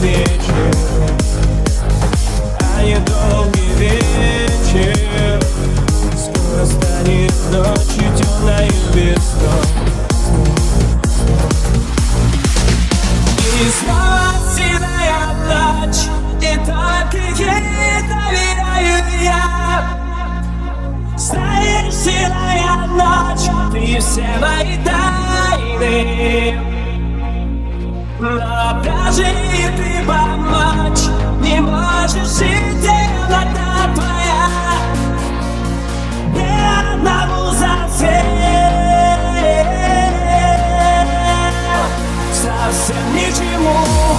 вечер, а недолгий вечер. Скоро станет ночью темною без снов. И снова седая ночь, и только ей доверяю я. Знаешь, седая ночь, ты все мои тайны, но даже и ты помочь не можешь, и темнота твоя не одному совсем, совсем ничему.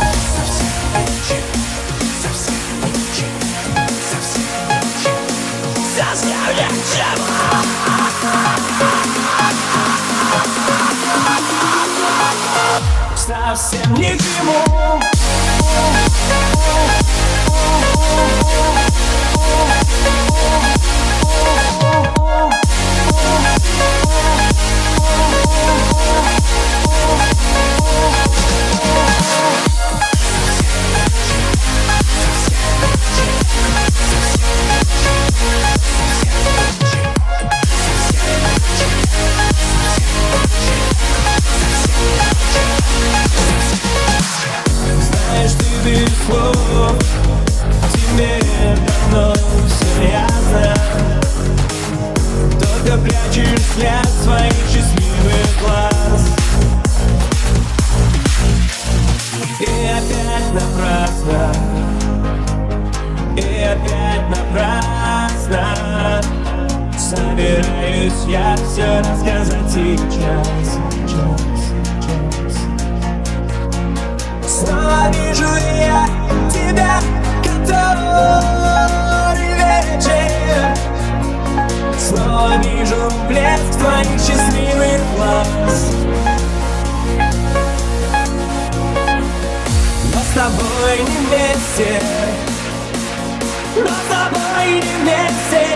Совсем ни к чему. Без слов тебе давно все ясно, только прячешь взгляд своих счастливых глаз. И опять напрасно, и опять напрасно собираюсь я все рассказать сейчас. Снова вижу я тебя, который вечер. Снова вижу блеск твоих счастливых глаз. Но с тобой не вместе, но с тобой не вместе.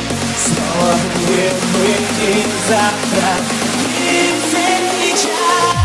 Снова будем мы и завтра, и сейчас.